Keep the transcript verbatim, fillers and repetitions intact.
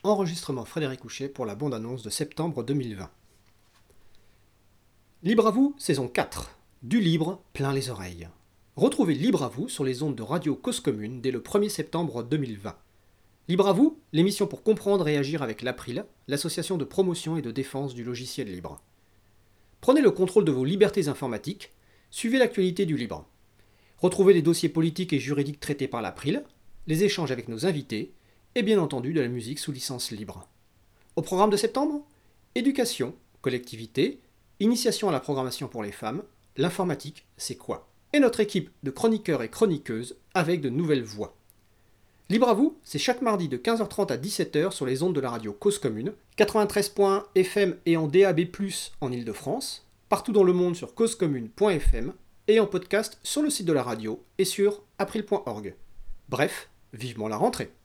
Enregistrement Frédéric Couchet pour la bande-annonce de septembre deux mille vingt. Libre à vous, saison quatre. Du libre, plein les oreilles. Retrouvez Libre à vous sur les ondes de Radio Cause Commune dès le premier septembre deux mille vingt. Libre à vous, l'émission pour comprendre et agir avec l'April, l'association de promotion et de défense du logiciel libre. Prenez le contrôle de vos libertés informatiques, suivez l'actualité du libre. Retrouvez les dossiers politiques et juridiques traités par l'April, les échanges avec nos invités, et bien entendu de la musique sous licence libre. Au programme de septembre, éducation, collectivité, initiation à la programmation pour les femmes, l'informatique, c'est quoi? Et notre équipe de chroniqueurs et chroniqueuses avec de nouvelles voix. Libre à vous, c'est chaque mardi de quinze heures trente à dix-sept heures sur les ondes de la radio Cause Commune, quatre-vingt-treize point F M et en D A B plus, en Ile-de-France, partout dans le monde sur causecommune point F M et en podcast sur le site de la radio et sur april point org. Bref, vivement la rentrée.